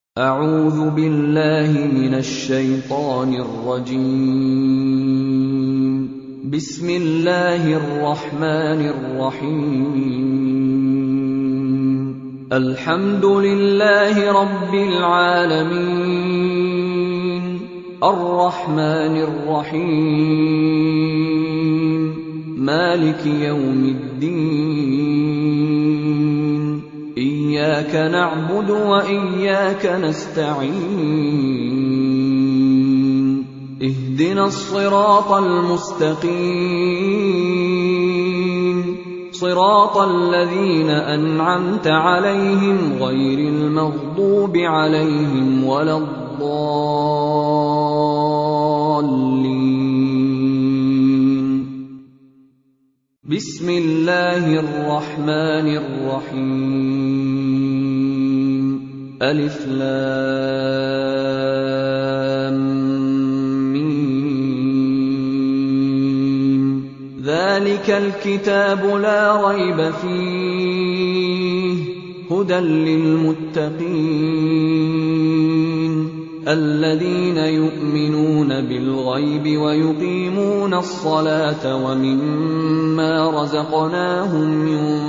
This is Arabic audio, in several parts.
أعوذ بالله من الشيطان الرجيم. بسم الله الرحمن الرحيم. الحمد لله رب العالمين، الرحمن الرحيم، مالك يوم الدين، إياك نعبد وإياك نستعين، اهدنا الصراط المستقيم، صراط الذين أنعمت عليهم غير المغضوب عليهم ولا الضالين. بسم الله الرحمن الرحيم. ألف لام ميم. ذلك الكتاب لا ريب فيه، هدى للمتقين الذين يؤمنون بالغيب ويقيمون الصلاة ومما رزقناهم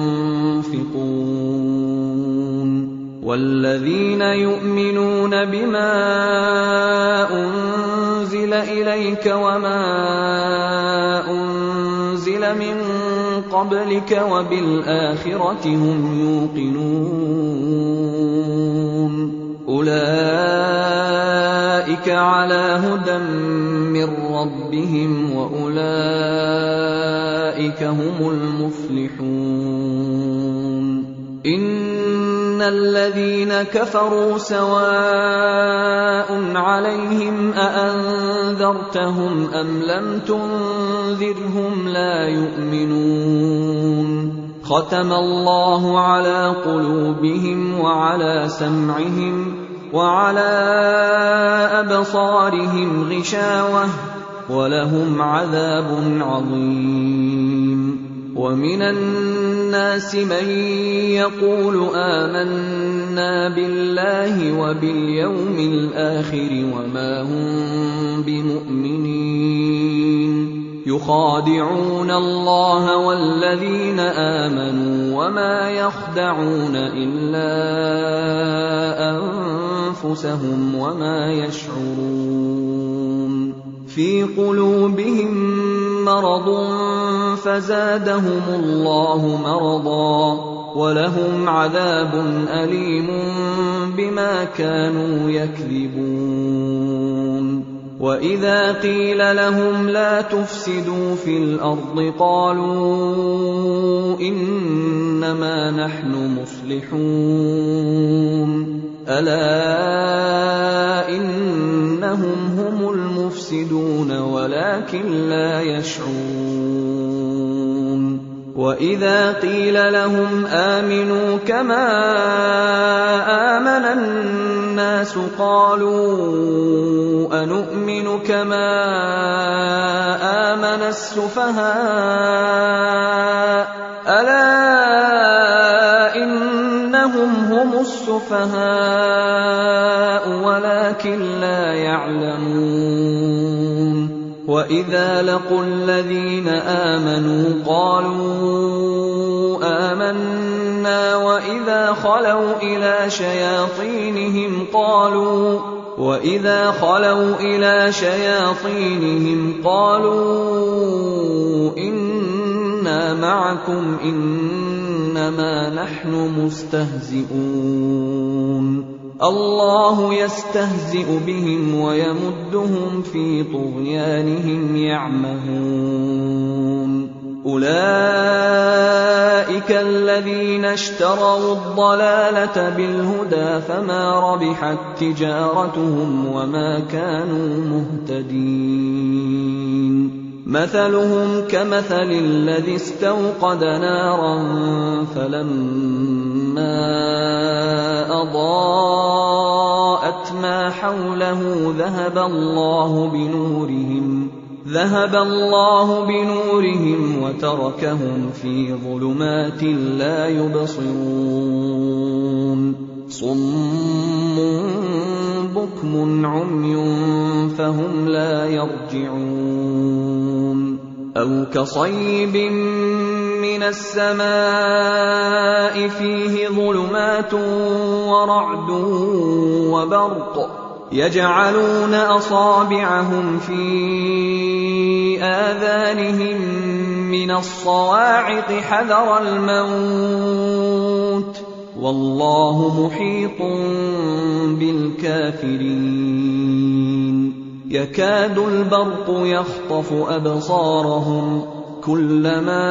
ينفقون والذين يؤمنون بما أنزل إليك وما أنزل من قبلك وبالآخرة هم يوقنون أولئك على هدى من ربهم وأولئك هم المفلحون. إن الذين كفروا سواء عليهم أأنذرتهم أم لم تنذرهم لا يؤمنون. ختم الله على قلوبهم وعلى سمعهم وعلى أبصارهم غشاوة ولهم عذاب عظيم. ومن الناس من يقول آمنا بالله وباليوم الآخر وما هم بمؤمنين، يخادعون الله والذين آمنوا وما يخدعون إلا أنفسهم وما يشعرون. في قلوبهم مرض فزادهم الله مرضا ولهم عذاب أليم بما كانوا يكذبون. وإذا قيل لهم لا تفسدوا في الأرض قالوا إنما نحن مصلحون. ألا إنهم هم المفسدون ولكن لا يشعرون. وإذا قيل لهم آمنوا كما آمن الناس قالوا أنؤمن كما آمن السفهاء. ألا إنهم هم السفهاء ولكن لا يعلمون. وإذا لقوا الذين آمنوا قالوا آمنا وإذا خلوا إلى شياطينهم قالوا إنا معكم إنما نحن مستهزئون. الله يستهزئ بهم ويمدهم في طغيانهم يعمهون. أولئك الذين اشتروا الضلالة بالهدى فما ربحت تجارتهم وما كانوا مهتدين. مثلهم كمثل الذي استوقد نارا فلما أضاءت ما حوله ذهب الله بنورهم وتركهم في ظلمات لا يبصرون. صم صُمٌّ عُمْيٌ فَهُمْ لَا يَرْجِعُونَ أَوْ كَصَيِّبٍ مِّنَ السَّمَاءِ فِيهِ ظُلُمَاتٌ وَرَعْدٌ وَبَرْقٌ يَجْعَلُونَ أَصَابِعَهُمْ فِي آذَانِهِم مِّنَ الصَّوَاعِقِ حَذَرَ الْمَوْتِ ۚ وَاللَّهُ مُحِيطٌ بِالْكَافِرِينَ يَكَادُ الْبَرْقُ يَخْطَفُ أَبْصَارَهُمْ كُلَّمَا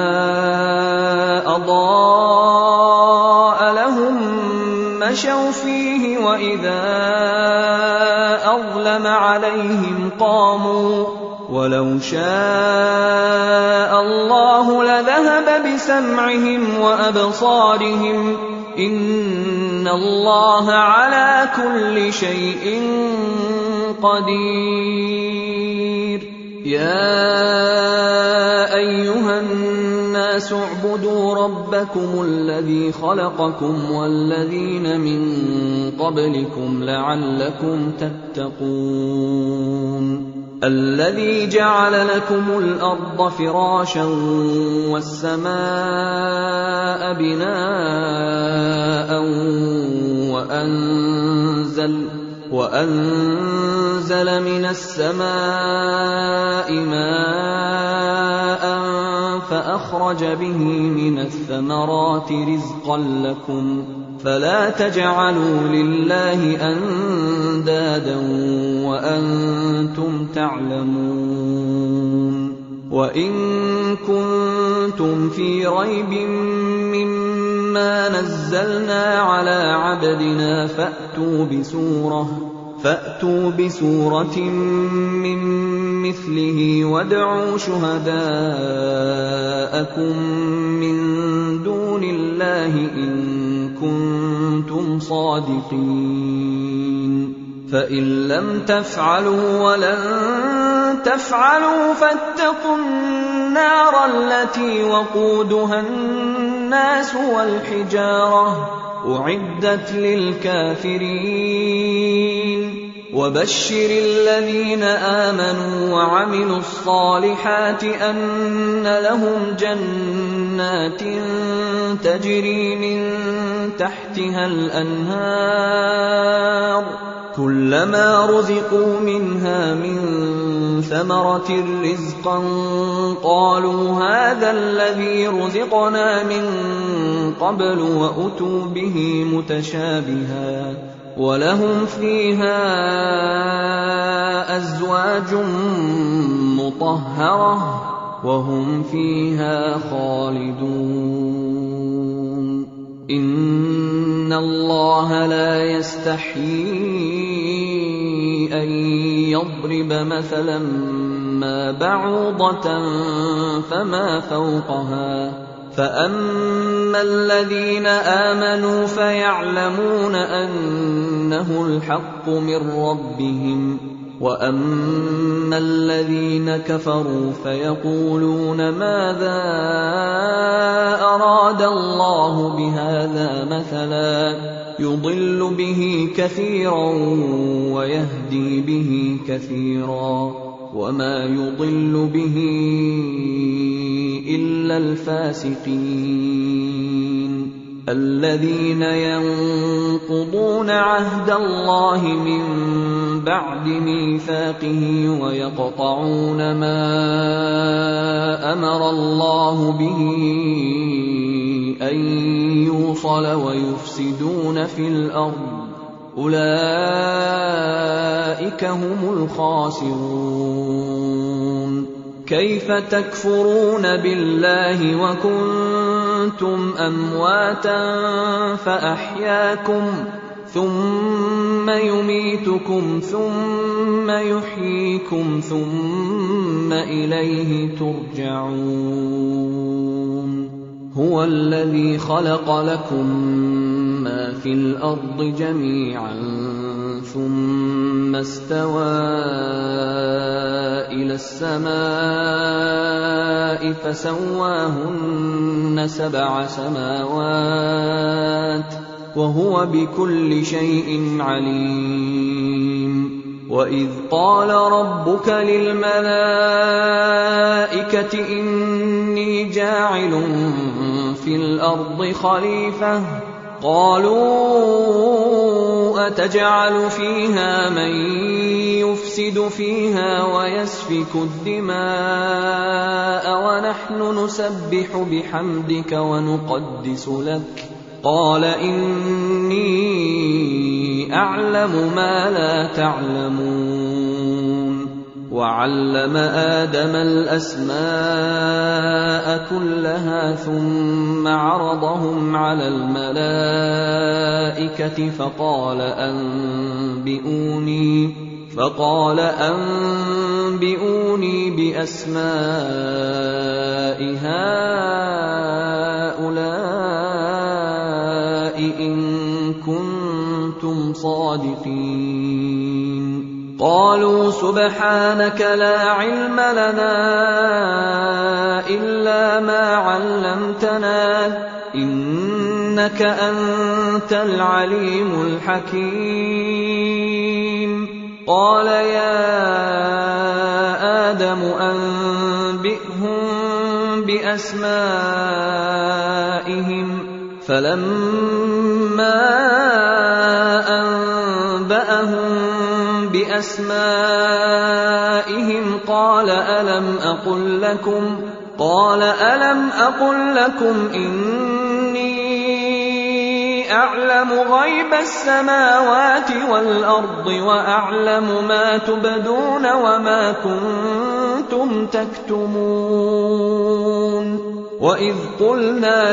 أَضَاءَ لَهُم مَّشَوْا فِيهِ وَإِذَا أَظْلَمَ عَلَيْهِمْ قَامُوا وَلَوْ شَاءَ اللَّهُ لَذَهَبَ بِسَمْعِهِمْ وَأَبْصَارِهِمْ ۚ إِنَّ اللَّهَ عَلَىٰ كُلِّ شَيْءٍ قَدِيرٌ يَا أَيُّهَا النَّاسُ اعْبُدُوا رَبَّكُمُ الَّذِي خَلَقَكُمْ وَالَّذِينَ مِن قَبْلِكُمْ لَعَلَّكُمْ تَتَّقُونَ الَّذِي جَعَلَ لَكُمُ الْأَرْضَ فِرَاشًا وَالسَّمَاءَ بِنَاءً وَأَنزَلَ مِنَ السَّمَاءِ مَاءً فَأَخْرَجَ بِهِ مِنَ الثَّمَرَاتِ رِزْقًا لَّكُمْ فَلَا تَجْعَلُوا لِلَّهِ أَندَادًا وَأَنتُمْ تعلمون وَإِن كُنتُمْ فِي رَيْبٍ مِّمَّا نَزَّلْنَا عَلَىٰ عَبْدِنَا فَأْتُوا بِسُورَةٍ مِّن مِّثْلِهِ وَادْعُوا شُهَدَاءَكُم مِّن دُونِ اللَّهِ إِن كُنتُمْ صَادِقِينَ فَإِن لَّمْ تَفْعَلُوا وَلَن تَفْعَلُوا فَاتَّقُوا النَّارَ الَّتِي وَقُودُهَا النَّاسُ وَالْحِجَارَةُ أُعِدَّتْ لِلْكَافِرِينَ وَبَشِّرِ الَّذِينَ آمَنُوا وَعَمِلُوا الصَّالِحَاتِ أَنَّ لَهُمْ جَنَّاتٍ تَجْرِي مِن تَحْتِهَا الْأَنْهَارُ كُلَّمَا رُزِقُوا مِنْهَا مِن ثَمَرَةٍ رِّزْقًا قَالُوا هَٰذَا الَّذِي رُزِقْنَا مِن قَبْلُ وَأُتُوا بِهِ مُتَشَابِهًا وَلَهُمْ فِيهَا أَزْوَاجٌ مُّطَهَّرَةٌ وَهُمْ فِيهَا خَالِدُونَ إِنَّ اللَّهَ لَا يَسْتَحْيِي أَن يَضْرِبَ مَثَلًا مَّا بَعُوضَةً فَمَا فَوْقَهَا فَأَمَّا الَّذِينَ آمَنُوا فَيَعْلَمُونَ أَنَّهُ الْحَقُّ مِن رَّبِّهِمْ وَأَمَّا الَّذِينَ كَفَرُوا فَيَقُولُونَ مَاذَا أَرَادَ اللَّهُ بِهَٰذَا مَثَلًا يُضِلُّ بِهِ كَثِيرًا وَيَهْدِي بِهِ كَثِيرًا وَمَا يُضِلُّ بِهِ إِلَّا الْفَاسِقِينَ الَّذِينَ يَنقُضُونَ عَهْدَ اللَّهِ مِن بَعْدِ مِيثَاقِهِ وَيَقْطَعُونَ مَا أَمَرَ اللَّهُ بِهِ أَن يُوصَلَ وَيُفْسِدُونَ فِي الْأَرْضِ أُولَٰئِكَ هُمُ الْخَاسِرُونَ كَيْفَ تَكْفُرُونَ بِاللَّهِ وَكُنتُمْ أَمْوَاتًا فَأَحْيَاكُمْ ثُمَّ يُمِيتُكُمْ ثُمَّ يُحْيِيكُمْ ثُمَّ إِلَيْهِ تُرْجَعُونَ هُوَ الَّذِي خَلَقَ لَكُم مَّا فِي الْأَرْضِ جَمِيعًا ثُمَّ اسْتَوَىٰ إِلَى السَّمَاءِ فَسَوَّاهُنَّ سَبْعَ سَمَاوَاتٍ وَهُوَ بِكُلِّ شَيْءٍ عَلِيمٌ وَإِذْ قَالَ رَبُّكَ لِلْمَلَائِكَةِ إِنِّي جَاعِلٌ فِي الْأَرْضِ خَلِيفَةً قَالُوا أَتَجْعَلُ فِيهَا مَن يُفْسِدُ فِيهَا وَيَسْفِكُ الدِّمَاءَ وَنَحْنُ نُسَبِّحُ بِحَمْدِكَ وَنُقَدِّسُ لَكَ قَالَ إِنِّي أَعْلَمُ مَا لَا تَعْلَمُونَ وَعَلَّمَ آدَمَ الْأَسْمَاءَ كُلَّهَا ثُمَّ عَرَضَهُمْ عَلَى الْمَلَائِكَةِ فقال أنبئوني بأسماء هؤلاء إن كنتم صادقين قالوا سبحانك لا علم لنا إلا ما علمتنا إنك أنت العليم الحكيم قال يا آدم أنبئهم بأسمائهم فلما أنبأهم بأسمائهم قال ألم أقل لكم إني أعلم غيب السماوات والأرض وأعلم ما تبدون وما كنتم تكتمون وإذ قلنا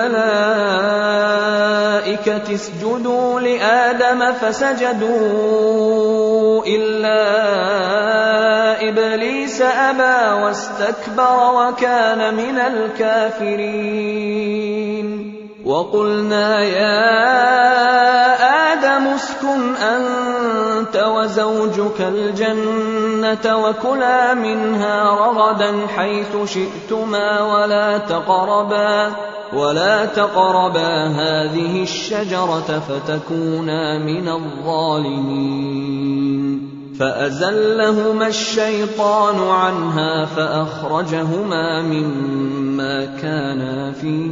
للملائكة اسجدوا لآدم فسجدوا إلا إبليس أبى واستكبر وكان من الكافرين وقلنا يا آدم اسكن أنت وزوجك الجنة وكلا منها رغدا حيث شئتما ولا تقربا هذه الشجرة فتكونا من الظالمين فأزلهما الشيطان عنها فأخرجهما مما كانا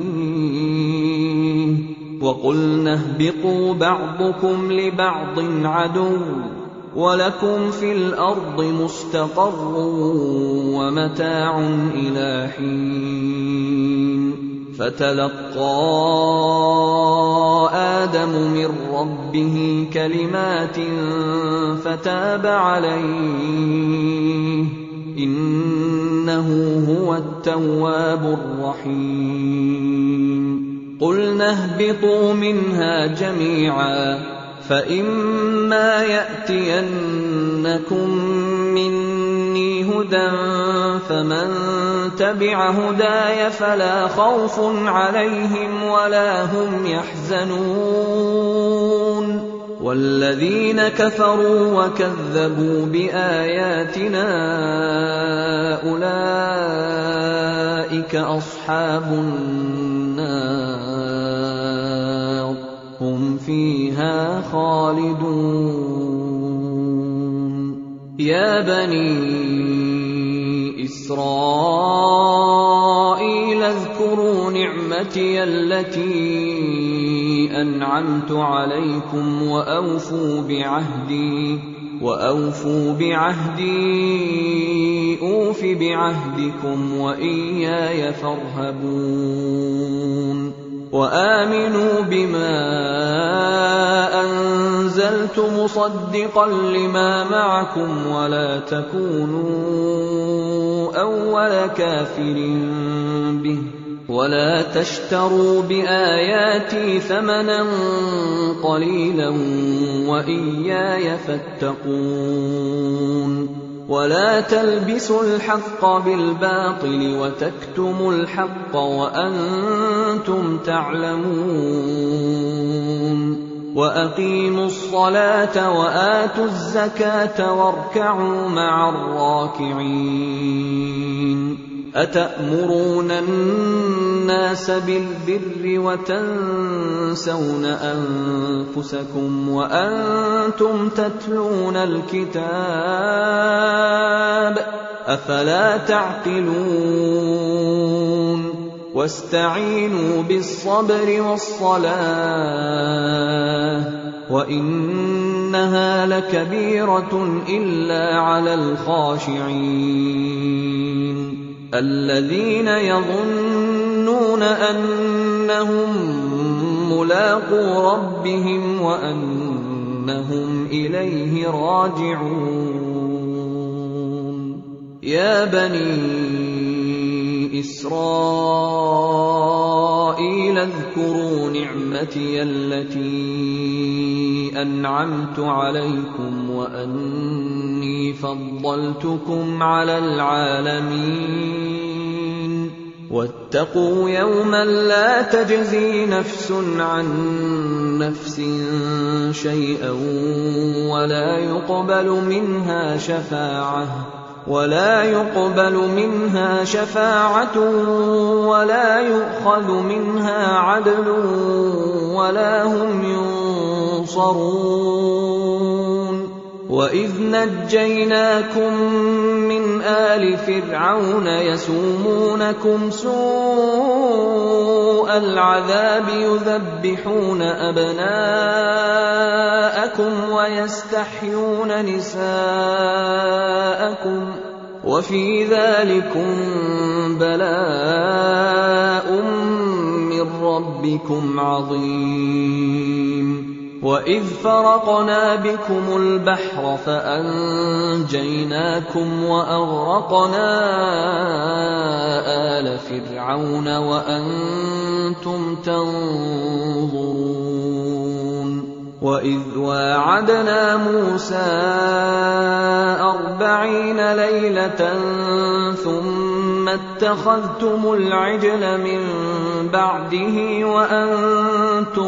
فيه وقلنا اهبطوا بعضكم لبعض عدو ولكم في الأرض مستقر ومتاع إلى حين فتلقى آدم من ربه كلمات فتاب عليه إنه هو التواب الرحيم قلنا اهبطوا منها جميعا فإما يأتينكم مني هدى فمن تبع هداي فلا خوف عليهم ولا هم يحزنون والذين كفروا وكذبوا بآياتنا أولئك أصحاب النار هم فيها خالدون يا بني إسرائيل اذكروا نعمتي التي أنعمت عليكم وأوفوا بعهدي أوف بعهدكم وإياي فارهبون وآمنوا بما أنزلت مصدقا لما معكم ولا تكونوا أول كافر به ولا تشتروا بآياتي ثمنا قليلا وإياي فاتقون ولا تلبسوا الحق بالباطل وتكتموا الحق وأنتم تعلمون وأقيموا الصلاة وآتوا الزكاة واركعوا مع الراكعين أتأمرون الناس بالبر وتنسون أنفسكم وأنتم تتلون الكتاب أفلا تعقلون واستعينوا بالصبر والصلاة وإنها لكبيرة إلا على الخاشعين الذين يظنون أنهم ملاقو ربهم وأنهم إليه راجعون يا بني إسرائيل اذكروا نعمتي التي أنعمت عليكم وأني فضلتكم على العالمين واتقوا يوما لا تجزي نفس عن نفس شيئا ولا يقبل منها شفاعة ولا يؤخذ منها عدل ولا هم ينصرون وإذ نجيناكم من آل فرعون يسومونكم سوء العذاب يذبحون أبناءكم ويستحيون نساءكم وفي ذلكم بلاء من ربكم عظيم وإذ فرقنا بكم البحر فأنجيناكم وأغرقنا آل فرعون وأنتم تنظرون وإذ واعدنا موسى 40 ليلة ثم اتخذتم العجل من بعده وأنتم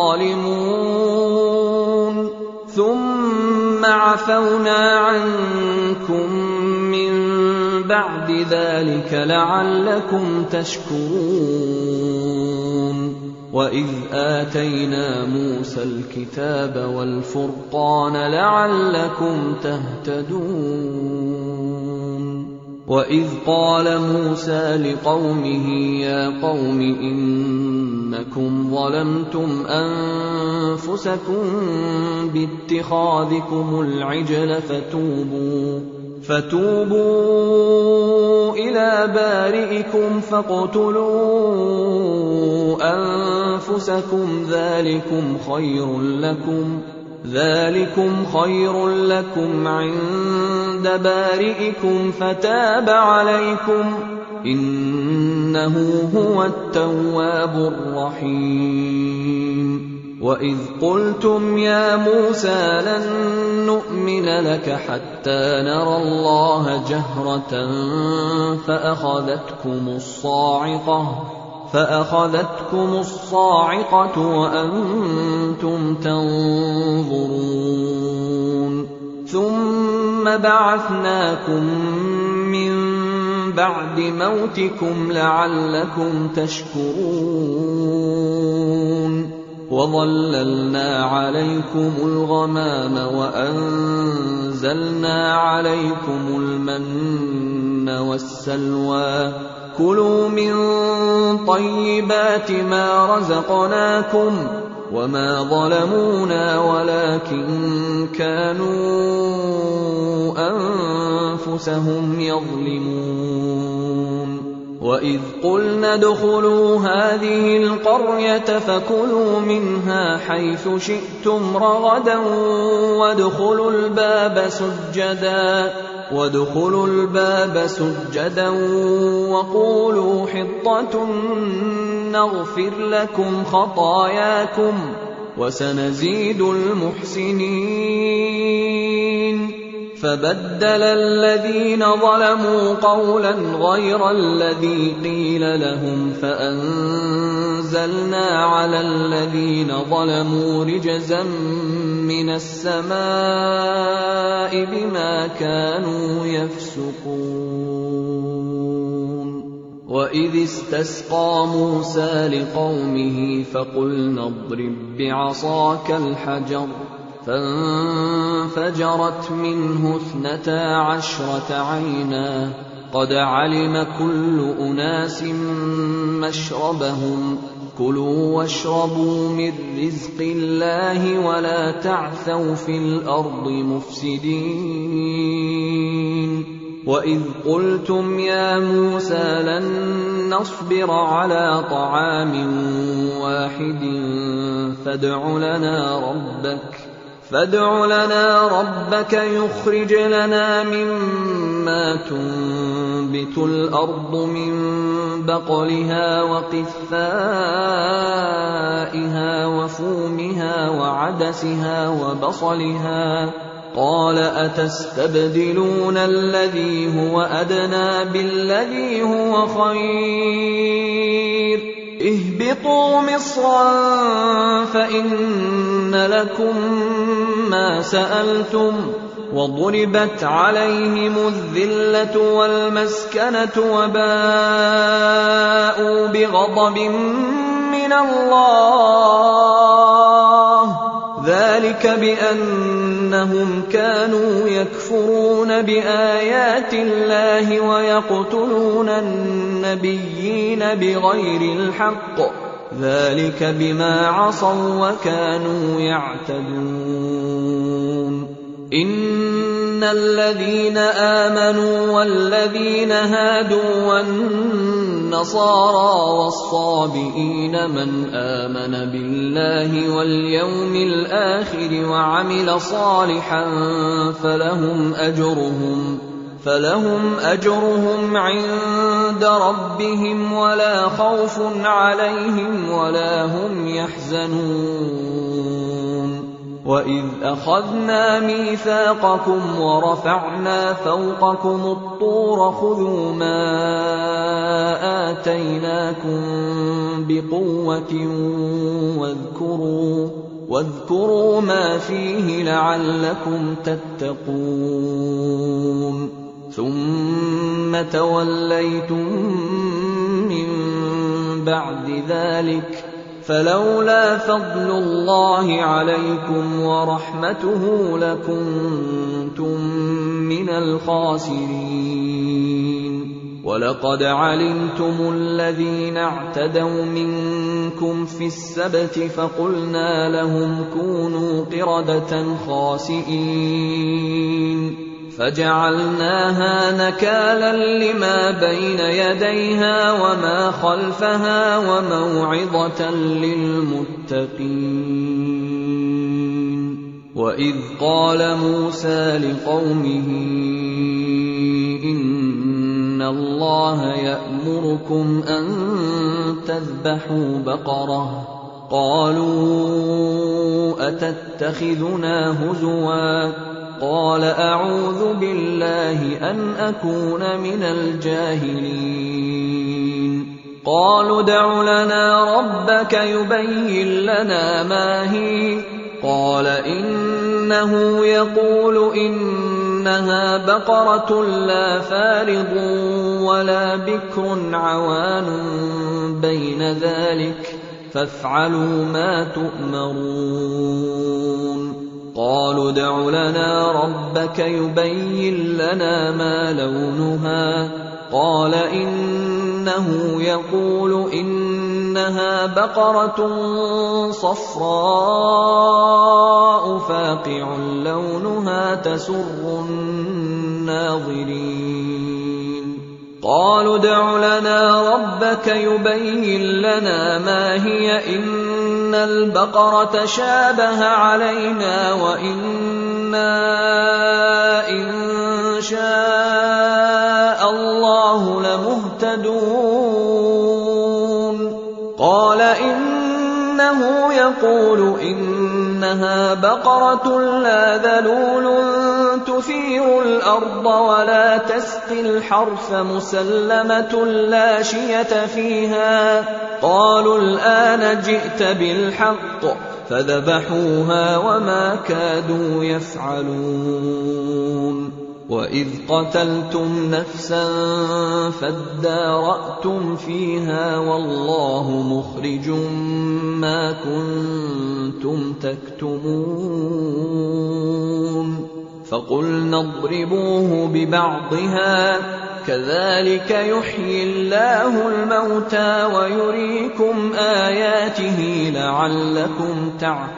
ظالمون ثم عفونا عنكم من بعد ذلك لعلكم تشكرون وإذ آتينا موسى الكتاب والفرقان لعلكم تهتدون وإذ قال موسى لقومه يا قوم إنكم ظلمتم أنفسكم باتخاذكم العجل فتوبوا إلى بارئكم فاقتلوا أنفسكم ذلكم خير لكم عند بارئكم فتاب عليكم إنه هو التواب الرحيم وإذ قلتم يا موسى لن نؤمن لك حتى نرى الله جهرة فأخذتكم الصاعقة وأنتم تنظرون ثم بعثناكم من بعد موتكم لعلكم تشكرون وظللنا عليكم الغمام وأنزلنا عليكم المن والسلوى كلوا من طيبات ما رزقناكم وما ظلمونا ولكن كانوا أنفسهم يظلمون وإذ قلنا ادخلوا هذه القرية فكلوا منها حيث شئتم رغدا وادخلوا الباب سجدا وقولوا حطة نغفر لكم خطاياكم وسنزيد المحسنين فبدل الذين ظلموا قولا غير الذي قيل لهم فأنزلنا على الذين ظلموا رجزا من السماء بما كانوا يفسقون وإذ استسقى موسى لقومه فقلنا اضرب بعصاك الحجر فانفجرت منه 12 عينا قد علم كل أناس مشربهم كلوا واشربوا من رزق الله ولا تعثوا في الأرض مفسدين وإذ قلتم يا موسى لن نصبر على طعام واحد فادع لنا ربك يخرج لنا مما تنبت الأرض من بقلها وقثائها وفومها وعدسها وبصلها قال أتستبدلون الذي هو أدنى بالذي هو خير اهبطوا مصرا فإن لكم ما سألتم وضربت عليهم الذلة والمسكنة وباءوا بغضب من الله ذلك بأنهم كانوا يكفرون بآيات الله ويقتلون النبيين بغير الحق ذلك بما عصوا وكانوا يعتدون إن الذين آمنوا والذين هادوا والنصارى والصابئين من آمن بالله واليوم الآخر وعمل صالحا فلهم أجرهم عند ربهم ولا خوف عليهم ولا هم يحزنون وإذ أخذنا ميثاقكم ورفعنا فوقكم الطور خذوا ما آتيناكم بقوة واذكروا ما فيه لعلكم تتقون ثم توليتم من بعد ذلك فلولا فضل الله عليكم ورحمته لكنتم من الخاسرين ولقد علمتم الذين اعتدوا منكم في السبت فقلنا لهم كونوا قردة خاسئين فجعلناها نكالا لما بين يديها وما خلفها وموعظة للمتقين وإذ قال موسى لقومه إن الله يأمركم أن تذبحوا بقرة قالوا أتتخذنا هزوا قال أعوذ بالله أن أكون من الجاهلين قالوا ادع لنا ربك يبين لنا ما هي قال إنه يقول إنها بقرة لا فارض ولا بكر عوان بين ذلك فافعلوا ما تؤمرون قالوا ادع لنا ربك يبين لنا ما لونها قال إنه يقول إنها بقرة صفراء فاقع لونها تسر الناظرين قالوا ادع لنا ربك يبين لنا ما هي إن البقرة شابه علينا وإنا إن شاء الله لمهتدون قال إنه يقول إنها بقرة لا ذلول تثير الأرض ولا تسقي الحرث مسلمة لا شية فيها قالوا الآن جئت بالحق فذبحوها وما كادوا يفعلون وإذ قتلتم نفسا فادارأتم فيها والله مخرج ما كنتم تكتمون فقلنا اضربوه ببعضها كذلك يحيي الله الموتى ويريكم آياته لعلكم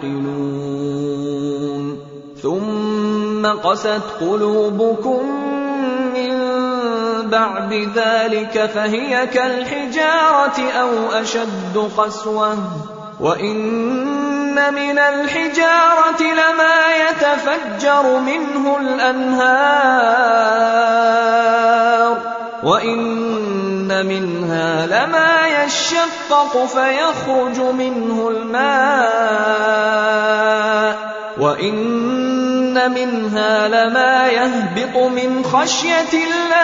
تعقلون ثم قست قلوبكم من بعد ذلك فهي كالحجارة أو أشد قسوة وإن من الحجارة لما يتفجر منه الأنهار وإن منها لما يشقق فيخرج منه الماء وَإِنَّ مِنْهَا لَمَا يَهْبِطُ مِنْ خَشْيَةِ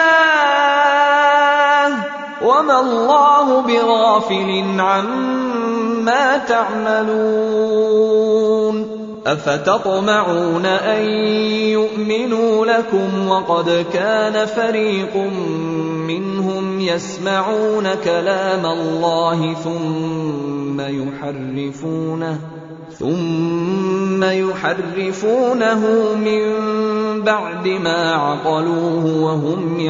اللَّهِ وَمَا اللَّهُ بِغَافِلٍ عَمَّا تَعْمَلُونَ أَفَتَطْمَعُونَ أَن يُؤْمِنُوا لَكُمْ وَقَدْ كَانَ فَرِيقٌ مِّنْهُمْ يَسْمَعُونَ كَلَامَ اللَّهِ ثُمَّ يحرفونه من بعد ما عقلوه وهم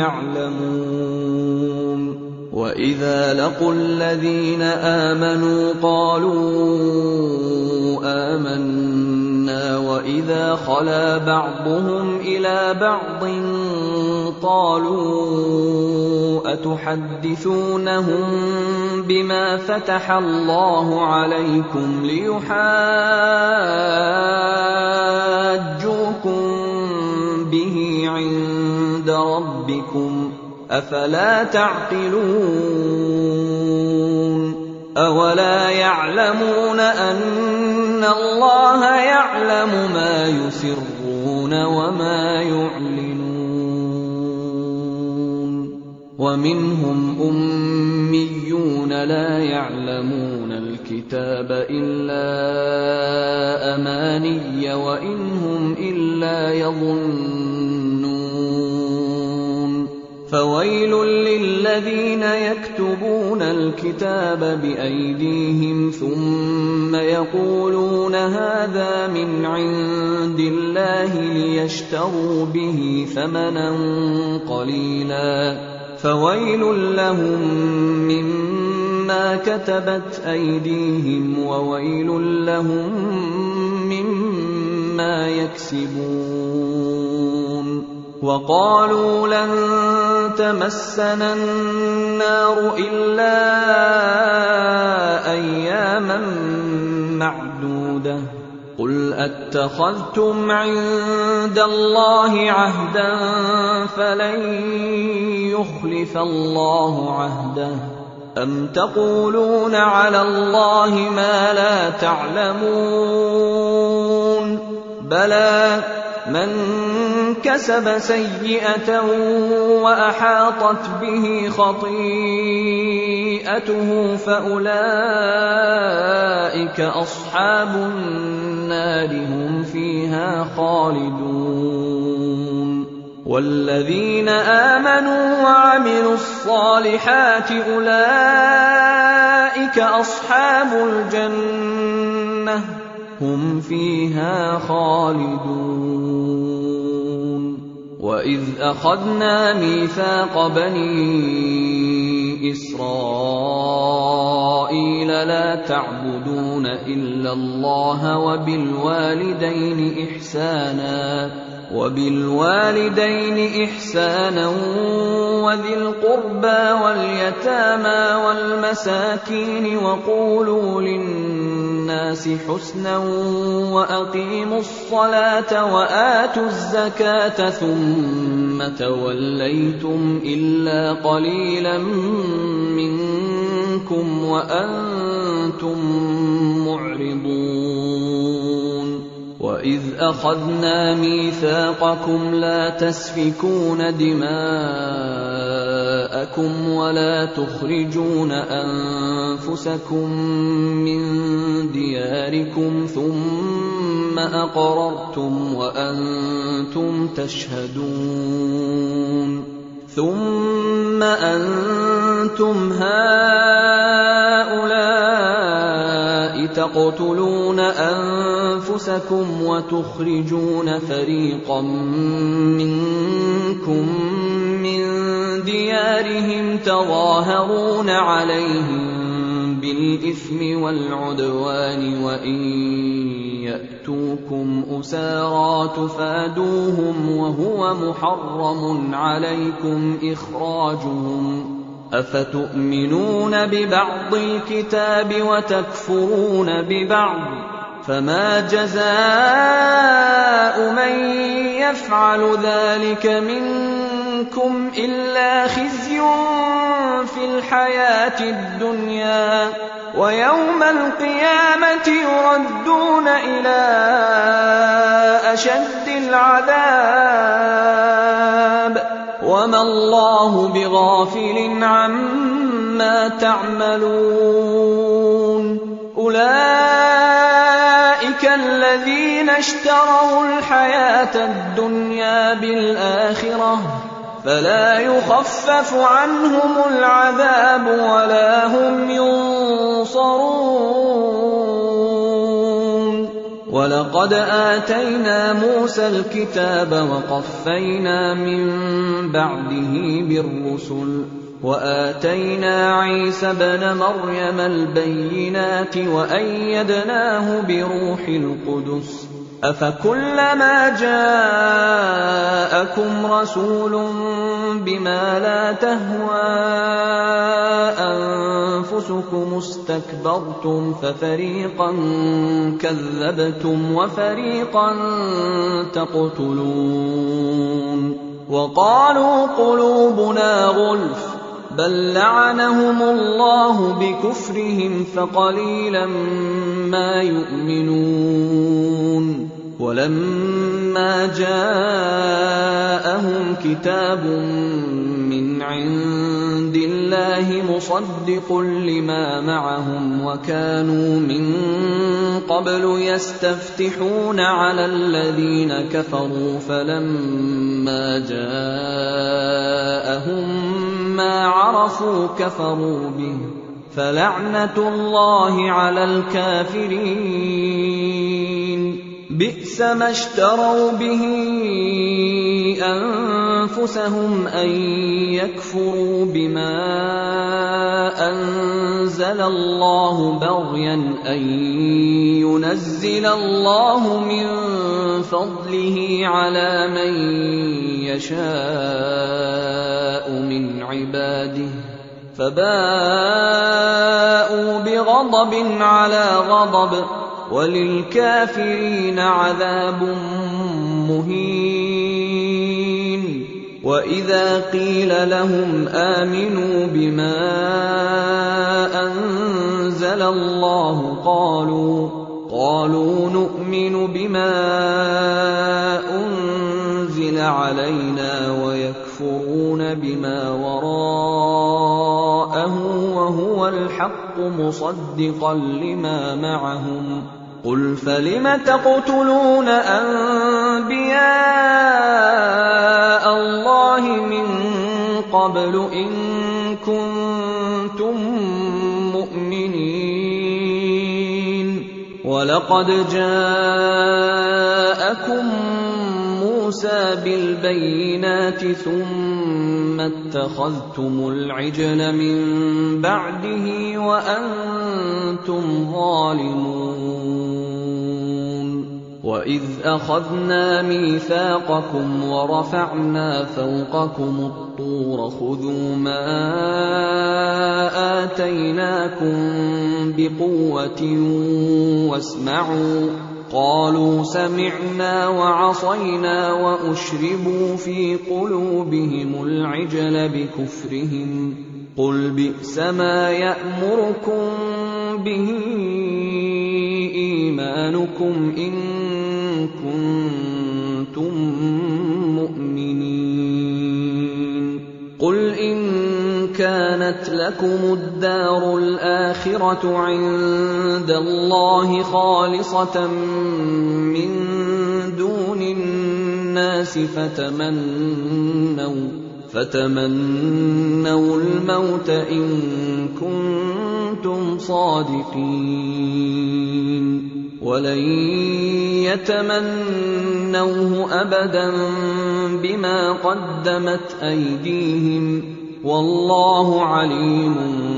يعلمون وإذا لقوا الذين آمنوا قالوا آمنا وإذا خلا بعضهم إلى بعض قالوا أتحدثونهم بما فتح الله عليكم ليحاجوكم به عند ربكم أفلا تعقلون أولا يعلمون أن الله يعلم ما يسرون وما يعلنون ومنهم أميون لا يعلمون الكتاب إلا أماني وإن هم إلا يظنون فويل للذين يكتبون الكتاب بأيديهم ثم يقولون هذا من عند الله ليشتروا به ثمنا قليلا فويل لهم مما كتبت أيديهم وويل لهم مما يكسبون وقالوا لن تمسنا النار إلا أياما معدودة قل أتخذتم عند الله عهدا فلن يخلف الله عهده أم تقولون على الله ما لا تعلمون بلى من كسب سيئة وأحاطت به خطيئته فأولئك أصحاب النار هم فيها خالدون والذين آمنوا وعملوا الصالحات أولئك أصحاب الجنة هم فيها خالدون وإذ أخذنا ميثاق بني إسرائيل لا تعبدون إلا الله وبالوالدين إحسانا وذي القربى واليتامى والمساكين وقولوا للناس حسنا وأقيموا الصلاة وآتوا الزكاة ثم توليتم إلا قليلا منكم وأنتم معرضون وإذ أخذنا ميثاقكم لا تسفكون دماءكم ولا تخرجون أنفسكم من دياركم ثم ثم أقررتم وأنتم تشهدون ثم أنتم هؤلاء تقتلون أنفسكم وتخرجون فريقا منكم من ديارهم تظاهرون عليهم بالإثم والعدوان وإن يأتوكم أسارى تفادوهم وهو محرم عليكم إخراجهم أفتؤمنون ببعض الكتاب وتكفرون ببعض فما جزاء من يفعل ذلك منكم إلا خزي في الحياة الدنيا ويوم القيامة يردون إلى أشد العذاب وما الله بغافل عما تعملون أولئك الذين اشتروا الحياة الدنيا بالآخرة فلا يخفف عنهم العذاب ولا هم ينصرون ولقد آتينا موسى الكتاب وقفينا من بعده بالرسل وآتينا عيسى ابن مريم البينات وأيدناه بروح القدس أفكلما جاءكم رسول بما لا تهوى أنفسكم استكبرتم ففريقا كذبتم وفريقا تقتلون وقالوا قلوبنا غلف بل لعنهم الله بكفرهم فقليلا ما يؤمنون ولما جاءهم كتاب من عند الله مصدق لما معهم وكانوا من قبل يستفتحون على الذين كفروا فلما جاءهم ما عرفوا كفروا به فلعنة الله على الكافرين بئس ما اشتروا به أنفسهم أن يكفروا بما أنزل الله بغيا أن ينزل الله من فضله على من يشاء من عباده فباءوا بغضب على غضب وللكافرين عذاب مهين وإذا قيل لهم آمنوا بما أنزل الله قالوا نؤمن بما أنزل علينا ويكفرون بما وراءه وهو الحق مصدقا لما معهم قل فلم تقتلون أنبياء الله من قبل إن كنتم مؤمنين ولقد جاءكم موسى بالبينات ثم اتخذتم العجل من بعده وأنتم ظالمون وإذ أخذنا ميثاقكم ورفعنا فوقكم الطور خذوا ما آتيناكم بقوة واسمعوا قالوا سمعنا وعصينا وأشربوا في قلوبهم العجل بكفرهم قل بئس ما يأمركم به إيمانكم إن كنتم مؤمنين قل إن كانت لكم الدار الآخرة عند الله خالصة من النَّاسِ فَتَمَنَّوُا الْمَوْتَ إِن كُنتُمْ صَادِقِينَ وَلَن يَتَمَنَّوْهُ أَبَدًا بِمَا قَدَّمَتْ أَيْدِيهِمْ وَاللَّهُ عَلِيمٌ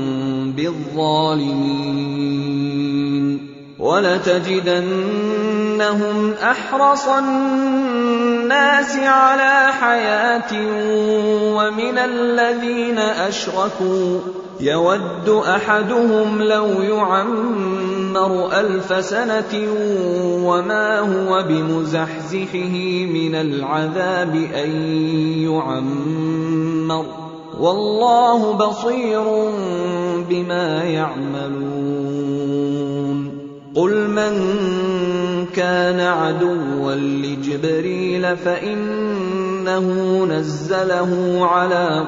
بِالظَّالِمِينَ وَلَتَجِدَنَّهُمْ أَحْرَصَ النَّاسِ عَلَىٰ حَيَاةٍ وَمِنَ الَّذِينَ أَشْرَكُوا يَوَدُّ أَحَدُهُمْ لَوْ يُعَمَّرُ 1000 سَنَةٍ وَمَا هُوَ بِمُزَحْزِحِهِ مِنَ الْعَذَابِ أَن يُعَمَّرَ وَاللَّهُ بَصِيرٌ بِمَا يَعْمَلُونَ قُلْ مَن كَانَ عَدُوًّا لِجِبْرِيلَ فَإِنَّهُ نَزَّلَهُ عَلَىٰ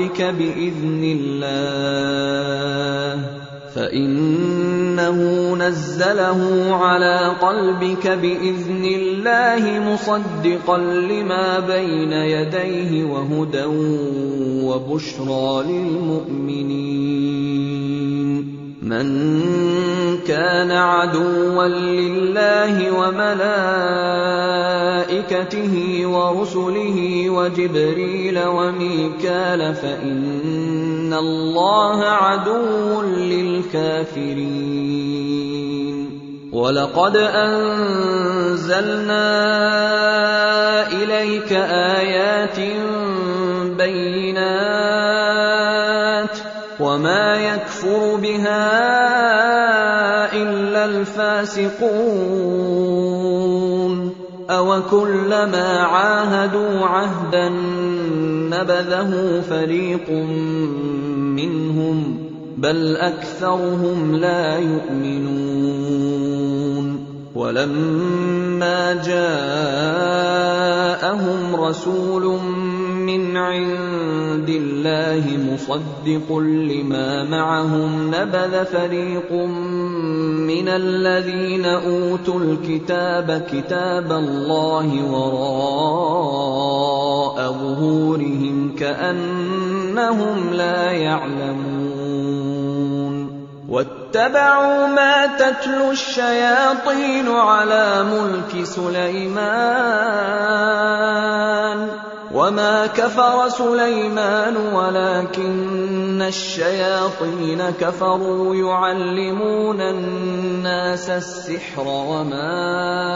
قَلْبِكَ بِإِذْنِ اللَّهِ مُصَدِّقًا لِّمَا بَيْنَ يَدَيْهِ وَهُدًى وَبُشْرَىٰ لِلْمُؤْمِنِينَ مَن كَانَ عَدُوًّا لِّلَّهِ وَمَلَائِكَتِهِ وَرُسُلِهِ وَجِبْرِيلَ وَمِيكَالَ فَإِنَّ اللَّهَ عَدُوٌّ لِّلْكَافِرِينَ وَلَقَدْ أَنزَلْنَا إِلَيْكَ آيَاتٍ بَيِّنَاتٍ وَمَا يَكْفُرُ بِهَا إِلَّا الْفَاسِقُونَ أَوَكُلَّمَا عَاهَدُوا عَهْدًا نَّبَذَهُ فَرِيقٌ مِّنْهُم بَلْ أَكْثَرُهُمْ لَا يُؤْمِنُونَ وَلَمَّا جَاءَهُمْ رَسُولٌ مِّنْ عِندِ اللَّهِ مُصَدِّقٌ لِّمَا مَعَهُمْ نَبَذَ فَرِيقٌ مِّنَ الَّذِينَ أُوتُوا الْكِتَابَ كِتَابَ اللَّهِ وَرَاءَ ظُهُورِهِمْ كَأَنَّهُمْ لَا يَعْلَمُونَ وَاتَّبَعُوا مَا تَتْلُو الشَّيَاطِينُ عَلَىٰ مُلْكِ سُلَيْمَانَ وَمَا كَفَرَ سُلَيْمَانُ وَلَٰكِنَّ الشَّيَاطِينَ كَفَرُوا يُعَلِّمُونَ النَّاسَ السِّحْرَ وَمَا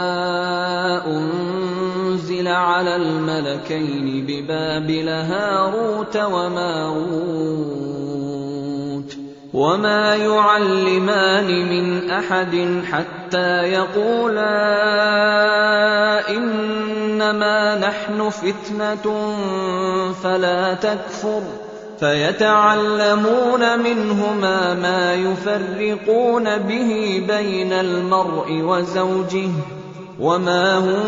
أُنزِلَ عَلَى الْمَلَكَيْنِ بِبَابِلَ هَارُوتَ وَمَارُوتَ وَمَا يُعَلِّمَانِ مِنْ أَحَدٍ حَتَّىٰ يَقُولَا إِنَّمَا نَحْنُ فِتْنَةٌ فَلَا تَكْفُرْ فَيَتَعَلَّمُونَ مِنْهُمَا مَا يُفَرِّقُونَ بِهِ بَيْنَ الْمَرْءِ وَزَوْجِهِ وَمَا هُم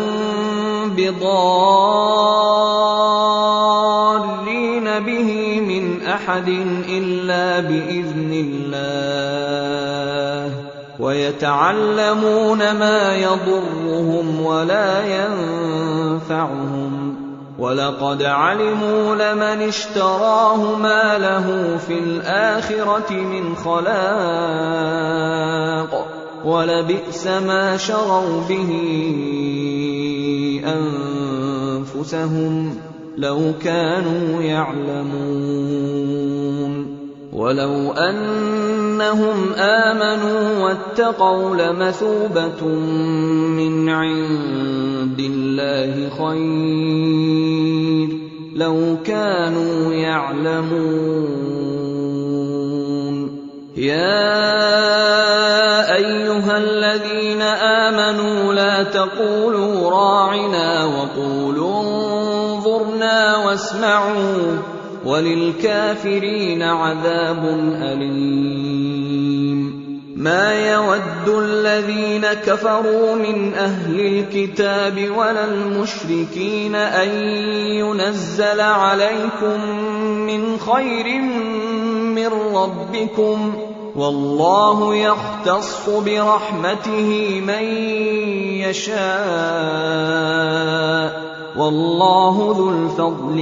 بِضَارِّينَ بِهِ مِنْ أَحَدٍ إِلَّا بِإِذْنِ اللَّهِ وَيَتَعَلَّمُونَ مَا يَضُرُّهُمْ وَلَا يَنفَعُهُمْ وَلَقَدْ عَلِمُوا لَمَنِ اشْتَرَاهُ مَا لَهُ فِي الْآخِرَةِ مِنْ خَلَاقٍ وَلَبِئْسَ مَا شَرَوْا بِهِ أَنفُسَهُمْ لَوْ كَانُوا يَعْلَمُونَ وَلَوْ أَنَّهُمْ آمَنُوا وَاتَّقَوْا لَمَثُوبَةٌ مِّنْ عِندِ اللَّهِ خَيْرٌ لَوْ كَانُوا يَعْلَمُونَ يَا أَيُّهَا الَّذِينَ آمَنُوا لَا تَقُولُوا رَاعِنَا وَقُولُوا انظُرْنَا وَاسْمَعُوا وَلِلْكَافِرِينَ عَذَابٌ أَلِيمٌ مَا يَوَدُّ الَّذِينَ كَفَرُوا مِنْ أَهْلِ الْكِتَابِ وَلَا الْمُشْرِكِينَ أَن يُنَزَّلَ عَلَيْكُم مِّنْ خَيْرٍ مِّن رَّبِّكُمْ وَاللَّهُ يَخْتَصُّ بِرَحْمَتِهِ مَن يَشَاءُ وَاللَّهُ ذُو الْفَضْلِ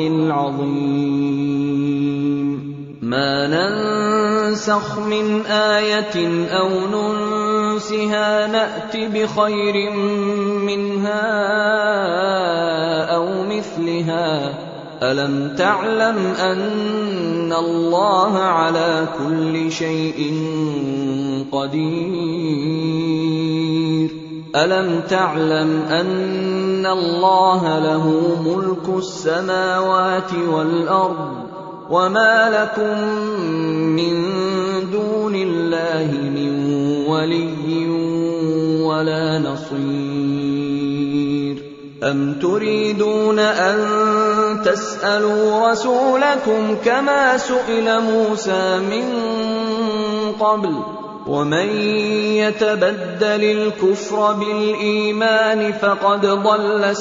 الْعَظِيمِ. مَا نَنسَخْ مِنْ آيَةٍ أَوْ نُنسِهَا نَأْتِ بِخَيْرٍ مِنْهَا أَوْ مِثْلِهَا ۗ أَلَمْ تَعْلَمْ أَنَّ اللَّهَ عَلَى كُلِّ شَيْءٍ قَدِيرٌ أَلَمْ تَعْلَمْ أَنَّ اللَّهَ لَهُ مُلْكُ السَّمَاوَاتِ وَالْأَرْضِ وَمَا لَكُم مِّن دُونِ اللَّهِ مِن وَلِيٍّ وَلَا نَصِيرٍ أَمْ تُرِيدُونَ أَن تَسْأَلُوا رَسُولَكُمْ كَمَا سُئِلَ مُوسَىٰ مِن قَبْلُ ۗ وَمَن يَتَبَدَّلِ الْكُفْرَ بِالْإِيمَانِ فَقَدْ ضَلَّ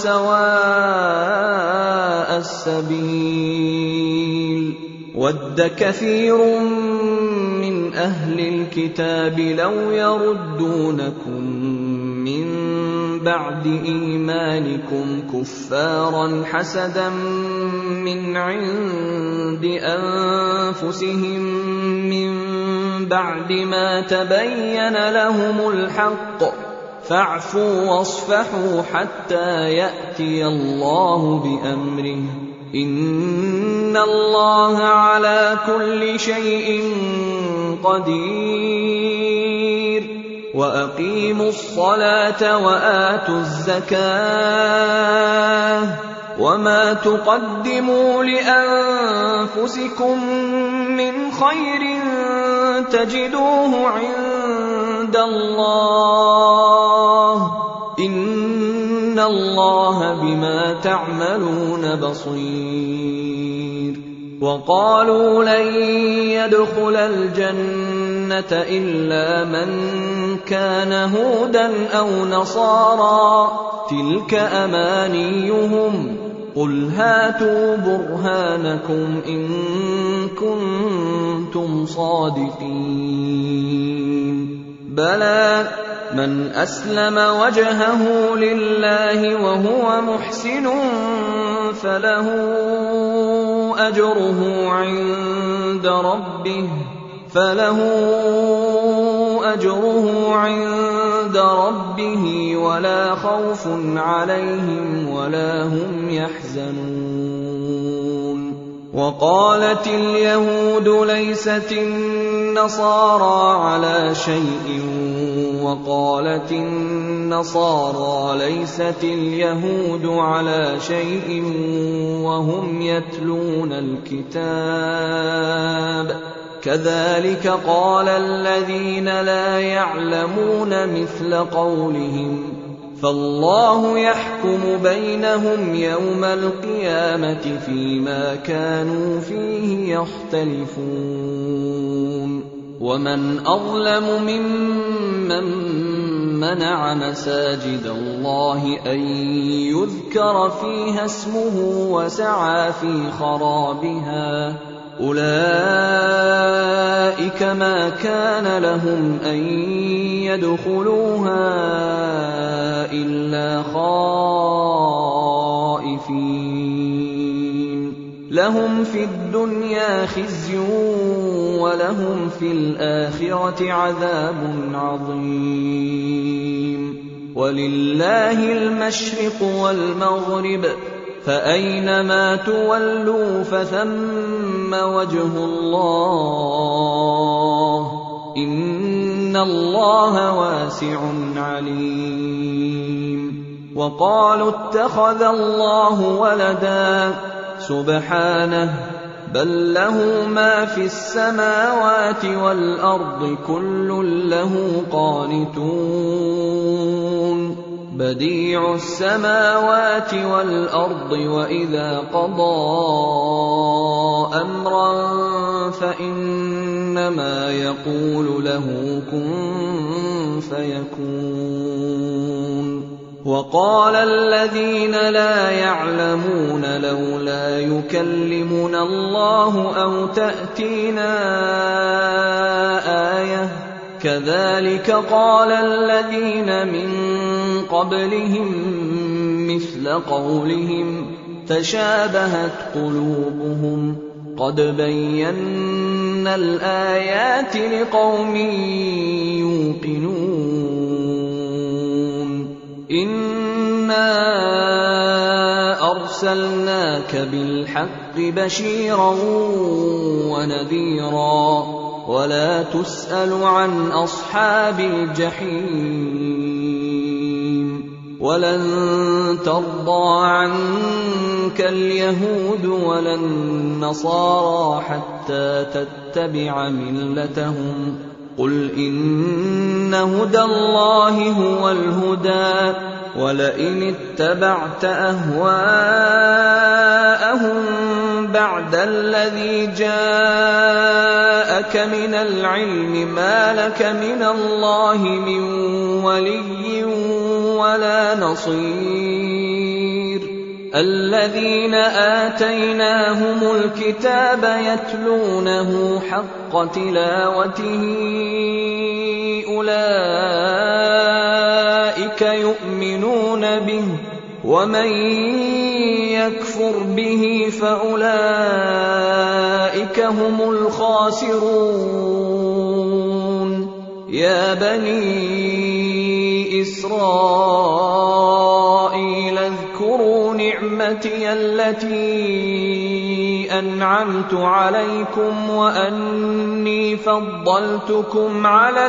سَوَاءَ السَّبِيلِ. وَدَّ كَثِيرٌ مِّنْ أَهْلِ الْكِتَابِ لَوْ يَرُدُّونَكُم مِّن بَعْدِ إِيمَانِكُمْ كُفَّارًا حَسَدًا مِّنْ عِندِ أَنفُسِهِم مِّن بَعْدِ مَا تَبَيَّنَ لَهُمُ الْحَقُّ ۖ فَاعْفُوا وَاصْفَحُوا حَتَّىٰ يَأْتِيَ اللَّهُ بِأَمْرِهِ ۗ إِنَّ اللَّهَ عَلَىٰ كُلِّ شَيْءٍ قَدِيرٌ. وَأَقِيمُوا الصَّلَاةَ وَآتُوا الزَّكَاةَ ۚ وَمَا تُقَدِّمُوا لِأَنفُسِكُم مِّنْ خَيْرٍ تَجِدُوهُ عِندَ اللَّهِ ۗ إِنَّ اللَّهَ بِمَا تَعْمَلُونَ بَصِيرٌ. وَقَالُوا لَن يَدْخُلَ الْجَنَّةَ إِلَّا مَن كَانَ هُودًا أَوْ نَصَارَىٰ ۗ تِلْكَ أَمَانِيُّهُمْ ۗ قُلْ هَاتُوا بُرْهَانَكُمْ إِن كُنتُمْ صَادِقِينَ. بَلَىٰ مَنْ أَسْلَمَ وَجْهَهُ لِلَّهِ وَهُوَ مُحْسِنٌ فَلَهُ أَجْرُهُ عِندَ رَبِّهِ وَلَا خَوْفٌ عَلَيْهِمْ وَلَا هُمْ يَحْزَنُونَ. وَقَالَتِ الْيَهُودُ لَيْسَتِ النَّصَارَىٰ عَلَىٰ شَيْءٍ وَقَالَتِ النَّصَارَىٰ لَيْسَتِ الْيَهُودُ عَلَىٰ شَيْءٍ وَهُمْ يَتْلُونَ الْكِتَابَ ۗ كَذَٰلِكَ قَالَ الَّذِينَ لَا يَعْلَمُونَ مِثْلَ قَوْلِهِمْ ۚ فَاللَّهُ يَحْكُمُ بَيْنَهُمْ يَوْمَ الْقِيَامَةِ فِيمَا كَانُوا فِيهِ يَخْتَلِفُونَ. وَمَنْ أَظْلَمُ مِمَّن مَّنَعَ مَسَاجِدَ اللَّهِ أَن يُذْكَرَ فِيهَا اسْمُهُ وَسَعَىٰ فِي خَرَابِهَا ۚ أُولَٰئِكَ مَا كَانَ لَهُمْ أَن يَدْخُلُوهَا إِلَّا خَائِفِينَ ۚ لَهُمْ فِي الدُّنْيَا خِزْيٌ وَلَهُمْ فِي الْآخِرَةِ عَذَابٌ عَظِيمٌ. وَلِلَّهِ الْمَشْرِقُ وَالْمَغْرِبُ، فَأَيْنَمَا تُوَلُّوا فَثَمَّ وَجْهُ اللَّهِ ۚ إِنَّ اللَّهَ وَاسِعٌ عَلِيمٌ. وَقَالُوا اتَّخَذَ اللَّهُ وَلَدًا، سُبْحَانَهُ، بَل لَّهُ مَا فِي السَّمَاوَاتِ وَالْأَرْضِ كُلٌّ لَّهُ قَانِتُونَ. بَدِيعُ السَّمَاوَاتِ وَالْأَرْضِ، وَإِذَا قَضَىٰ أَمْرًا فَإِنَّمَا يَقُولُ لَهُ كُن فَيَكُونُ. وَقَالَ الَّذِينَ لَا يَعْلَمُونَ لَوْلَا يُكَلِّمُنَا اللَّهُ أَوْ تَأْتِينَا آيَةٌ ۗ كَذَٰلِكَ قَالَ الَّذِينَ مِن قَبْلِهِم مثل قولهم تشابهت قلوبهم قد بينا الآيات لقوم يوقنون إنا أرسلناك بالحق بشيرا ونذيرا ولا تسأل عن أصحاب الجحيم ولن ترضى عنك اليهود ولا النصارى حتى تتبع ملتهم قل إن هدى الله هو الهدى ولئن اتبعت أهواءهم بعد الذي جاءك من العلم ما لك من الله من ولي ولا نصير الذين آتيناهم الكتاب يتلونه حق تلاوته أولئك يؤمنون به ومن يكفر به فأولئك هم الخاسرون يا بني إسرائيل اذكروا نعمتي التي أنعمت عليكم وأني فضلتكم على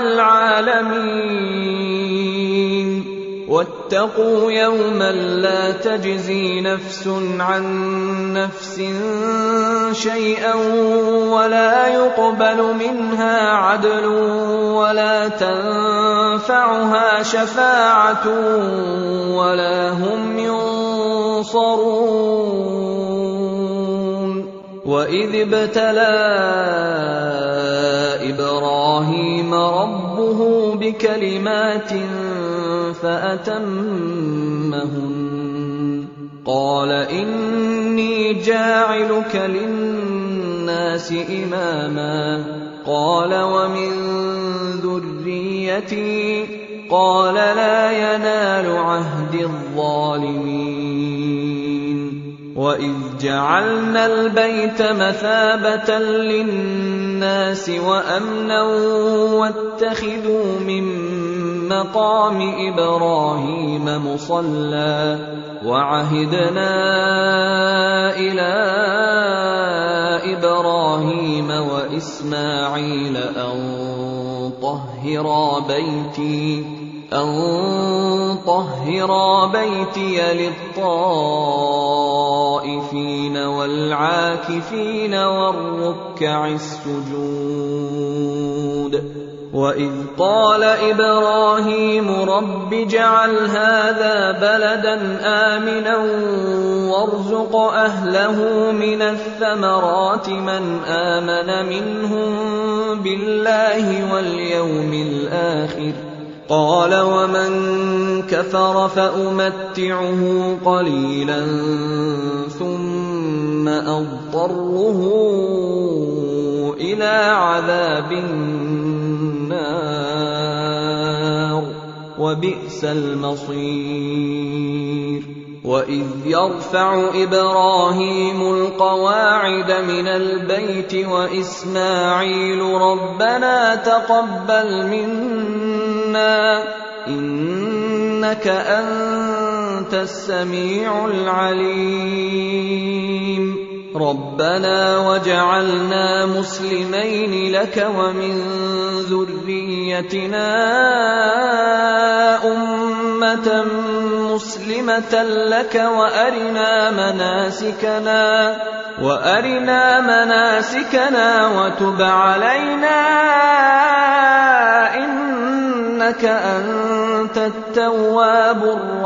العالمين واتقوا يوما لا تجزي نفس عن نفس شيئا ولا يقبل منها عدل ولا تنفعها شفاعة ولا هم ينصرون وإذ ابتلى إبراهيم ربه بكلمات فأتمهن قال إني جاعلك للناس إماما قال ومن ذريتي قال لا ينال عهد الظالمين وإذ جعلنا البيت مثابة للناس وأمنا واتخذوا من مقام إبراهيم مصلى وعهدنا إلى إبراهيم وإسماعيل أن طهرا بيتي للطائفين والعاكفين والركع السجود وإذ قال إبراهيم رب اجعل هذا بلدا آمنا وارزق أهله من الثمرات من آمن منهم بالله واليوم الآخر قال ومن كفر فأمتعه قليلا ثم أضطره إلى عذاب النار وبئس المصير وإذ يرفع إبراهيم القواعد من البيت وإسماعيل ربنا تقبل منا إنك أنت السميع العليم ربنا وجعلنا مسلمين لك ومن ذريتنا أمة مسلمة لك وأرنا مناسكنا وتب علينا إنك أنت التواب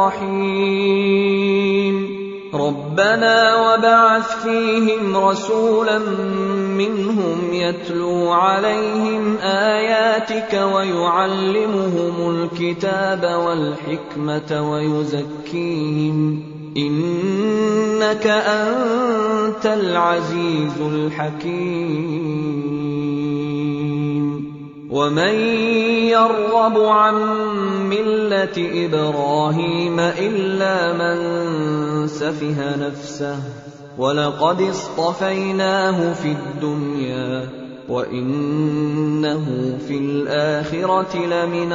الرحيم ربنا وابعث فيهم رسولا منهم يتلو عليهم آياتك ويعلمهم الكتاب والحكمة ويزكيهم إنك أنت العزيز الحكيم ومن يرغب عن ملة إبراهيم إلا من سفه نفسه ولقد اصطفيناه في الدنيا وإنه في الآخرة لمن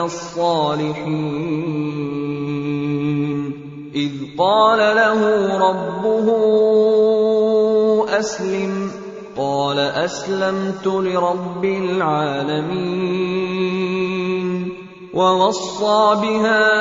الصالحين إذ قال له ربه أسلم قال أسلمت لرب العالمين ووصى بها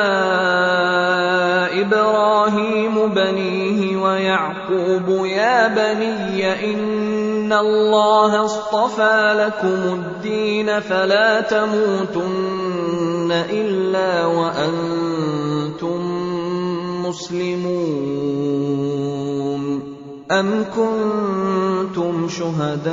إبراهيم بنيه ويعقوب يا بني إن الله اصطفى لكم الدين فلا تموتن إلا وأنتم مسلمون أم كنتم شهداء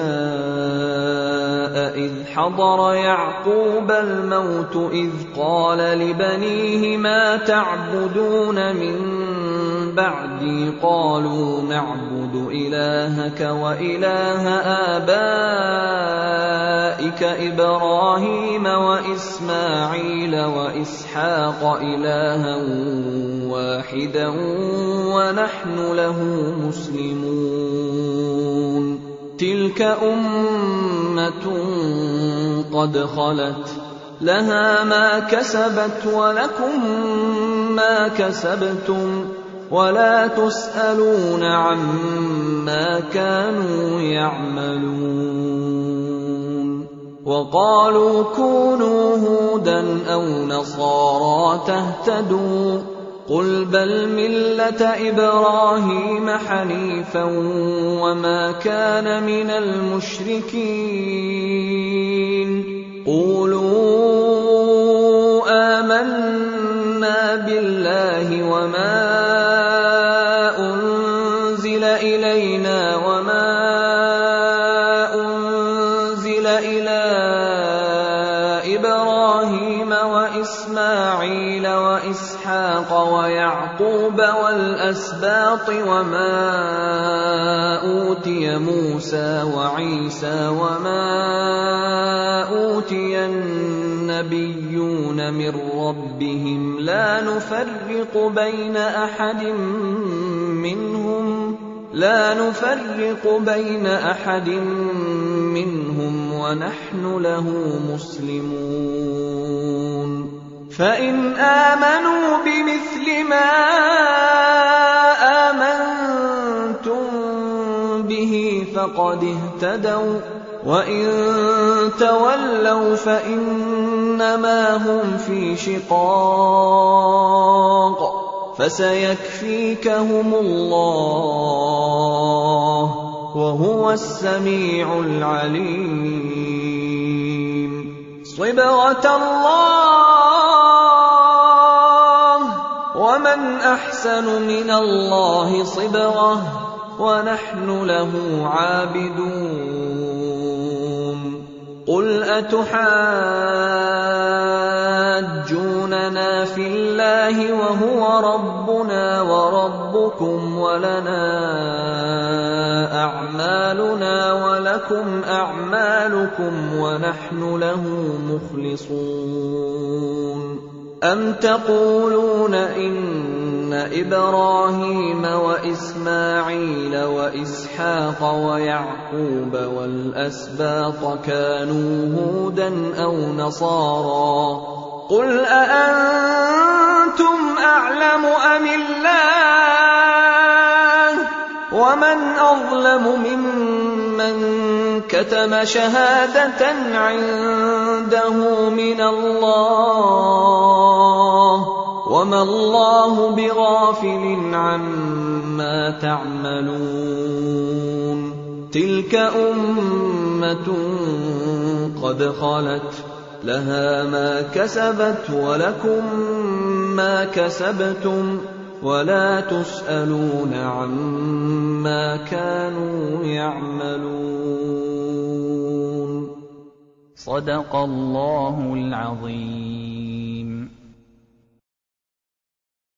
إذ حضر يعقوب الموت إذ قال لبنيه ما تعبدون من بعدي قالوا نعبد إلهك وإله آبائك إبراهيم وإسماعيل وإسحاق إلها واحدا ونحن له مسلمون تلك أمة قد خلت لها ما كسبت ولكم ما كسبتم ولا تسألون عما كانوا يعملون وقالوا كونوا هودا أو نصارى تهتدوا قل بل ملة إبراهيم حنيفا وما كان من المشركين قولوا آمنا بالله وما أنزل إلينا وما أنزل إلى إبراهيم وإسماعيل وإسحاق ويعقوب والأسباط وما أوتي موسى وعيسى وما أوتي النبيون من ربهم لا نفرق بين أحد منهم ونحن له مسلمون فإن آمنوا بمثل ما آمنتم به فقد اهتدوا وإن تولوا فإنما هم في شقاق فسيكفيكهم الله وهو السميع العليم صبغة الله ومن أحسن من الله صبغة ونحن له عابدون قل أتحاجوننا في الله وهو ربنا وربكم ولنا أعمالنا ولكم أعمالكم ونحن له مخلصون أم تقولون إن إبراهيم وإسماعيل وإسحاق ويعقوب والأسباط كانوا هودا أو نصارى قل أأنتم أعلم أم الله ومن أظلم ممن كتم شهادة عنده من الله وما الله بغافل عما تعملون تلك أمة قد خلت لها ما كسبت ولكم ما كسبتم ولا تسألون عما كانوا يعملون. صدق الله العظيم.